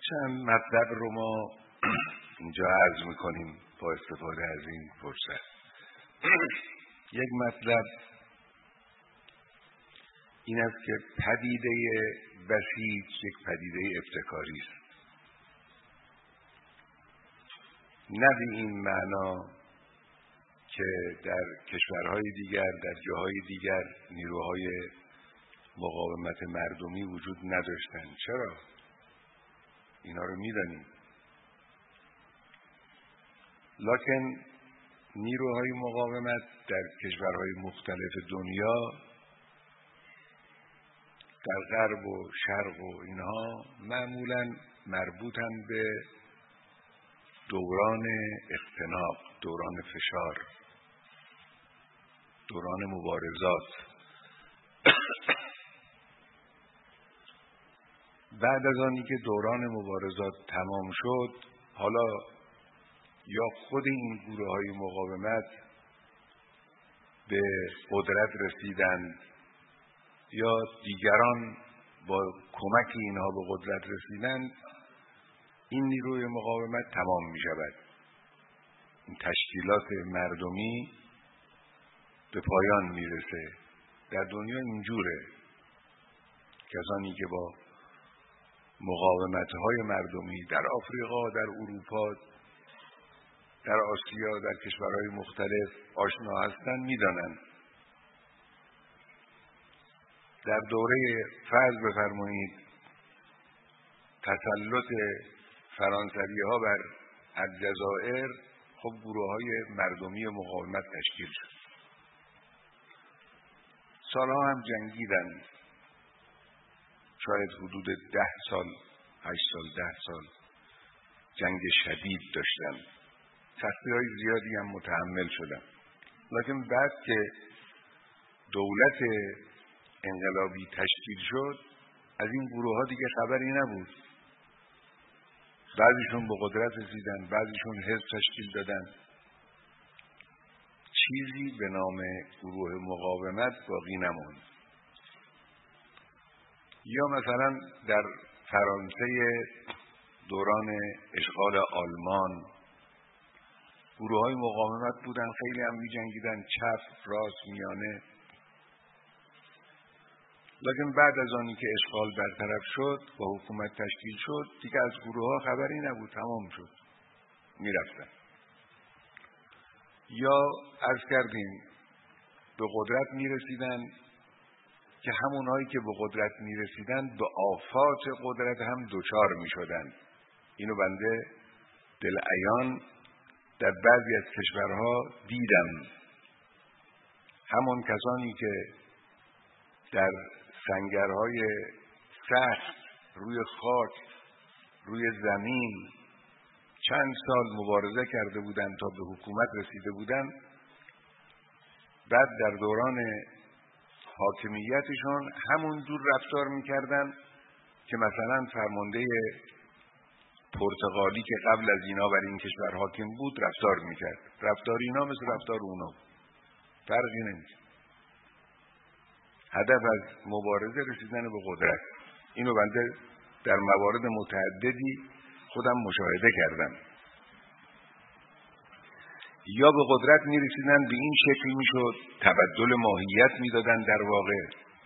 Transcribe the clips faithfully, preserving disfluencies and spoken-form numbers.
چند مطلب رو ما اینجا عرض میکنیم با استفاده از این فرصت. یک مطلب این است که پدیده بسیط یک پدیده ابتکاری است. نه به این معنا که در کشورهای دیگر، در جاهای دیگر نیروهای مقاومت مردمی وجود نداشتند. چرا؟ اینا رو میدانیم. لکن نیروهای مقاومت در کشورهای مختلف دنیا، در غرب و شرق و اینها معمولاً مربوطن به دوران اختناق، دوران فشار، دوران مبارزات. بعد از آنی که دوران مبارزات تمام شد، حالا یا خود این گروه‌های مقاومت به قدرت رسیدند یا دیگران با کمک اینها به قدرت رسیدند، این نیروی مقاومت تمام می شود. این تشکیلات مردمی به پایان می رسه. در دنیا اینجوره. کسانی که با مقاومت‌های مردمی در آفریقا، در اروپا، در آسیا، در کشورهای مختلف آشنا هستند می‌دانند. در دوره فرض بفرمایید تسلط فرانسوی‌ها بر الجزایر، خب گروه‌های مردمی مقاومت تشکیل شد. سالها هم جنگیدند. شاید حدود ده سال، هشت سال، ده سال جنگ شدید داشتن. سختی‌های زیادی هم متحمل شدن. لکن بعد که دولت انقلابی تشکیل شد، از این گروه ها دیگه خبری نبود. بعضیشون به قدرت رسیدن، بعضیشون حزب تشکیل دادن. چیزی به نام گروه مقاومت باقی نموند. یا مثلا در فرانسه دوران اشغال آلمان گروه های مقاومت بودن، خیلی هم می جنگیدن، چپ، راست، میانه. لیکن بعد از آنی که اشغال برطرف شد و حکومت تشکیل شد، دیگه از گروه ها خبری نبود، تمام شد، می رفتن. یا عرض کردیم به قدرت می رسیدن که همونهایی که به قدرت می رسیدن به آفات قدرت هم دوچار می شدن. اینو بنده دلعیان در بعضی از کشورها دیدم. همون کسانی که در سنگرهای سخت روی خاک، روی زمین چند سال مبارزه کرده بودند تا به حکومت رسیده بودند، بعد در دوران حاکمیتشون همون جور رفتار میکردن که مثلا فرمانده پرتغالی که قبل از اینا بر این کشور حاکم بود رفتار میکرد. رفتار اینا مثل رفتار اونا، فرقی نمیکنه. هدف از مبارزه رسیدن به قدرت. اینو بنده در موارد متعددی خودم مشاهده کردم. یا به قدرت میرسیدن به این شکل میشد تبدل ماهیت میدادن در واقع،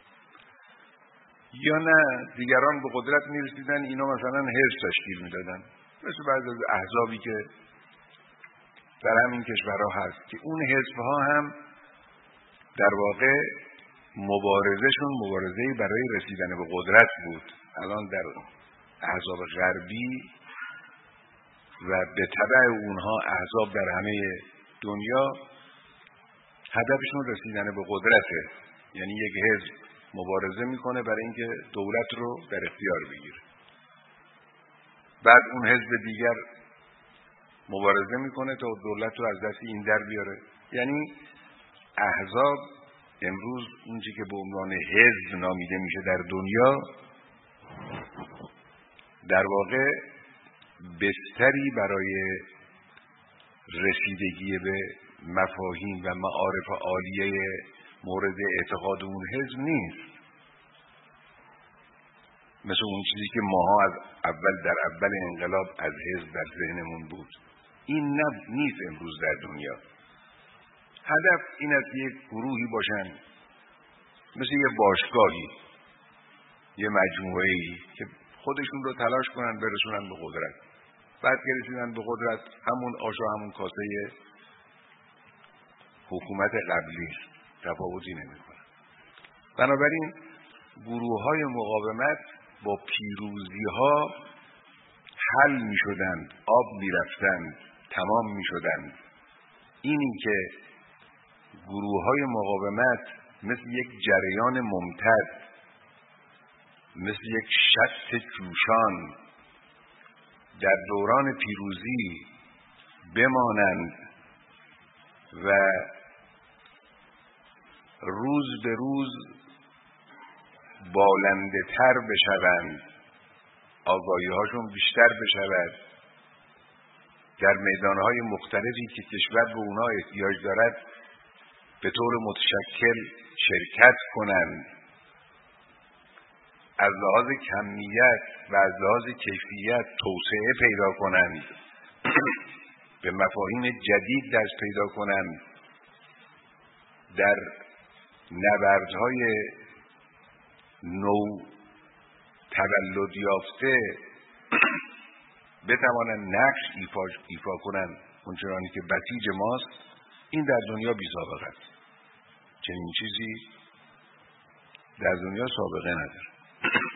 یا نه دیگران به قدرت میرسیدن اینا مثلا حزب تشکیل میدادن، مثل بعضی از احزابی که در همین کشورها هست که اون حزبها هم در واقع مبارزهشون مبارزه‌ای برای رسیدن به قدرت بود. الان در احزاب غربی و به تبع اونها احزاب در همه دنیا هدفشون رسیدن به قدرته. یعنی یک حزب مبارزه میکنه برای اینکه دولت رو در اختیار بگیره، بعد اون حزب دیگر مبارزه میکنه تا دولت رو از دست این در بیاره. یعنی احزاب امروز اونچه که به عنوان حزب نامیده میشه در دنیا، در واقع بستری برای رسیدگی به مفاهیم و معارف عالیه مورد اعتقاد اون حزب نیست. مثل اون چیزی که ماها از اول در اول انقلاب از حزب در ذهنمون بود. این نه نیست امروز در دنیا. هدف این است که یک گروهی باشن مثل یه باشگاهی، یه مجموعه‌ای که خودشون رو تلاش کنن برسونن به قدرت. بعد که رسیدن به قدرت همون آش و همون کاسه حکومت قبلی، تفاوتی نمی‌کنه. بنابراین گروه‌های مقاومت با پیروزی‌ها حل می‌شدند، آب می‌رفتند، تمام می‌شدند. اینی که گروه‌های مقاومت مثل یک جریان ممتد، مثل یک شط جوشان در دوران پیروزی بمانند و روز به روز بالنده تر بشوند، آگاهی هاشون بیشتر بشود، در میدانهای مختلفی که کشور به اونا احتیاج دارد به طور متشکل شرکت کنند، از لحاظ کمیت و از لحاظ کیفیت توسعه پیدا کنند، به مفاهیم جدید دست پیدا کنند، در نبردهای نو تولد یافته بتوانند نقش ایفا, ایفا کنند اونچنانی که بسیج ماست. این در دنیا بی سابقه است. چنین چیزی در دنیا سابقه نداره.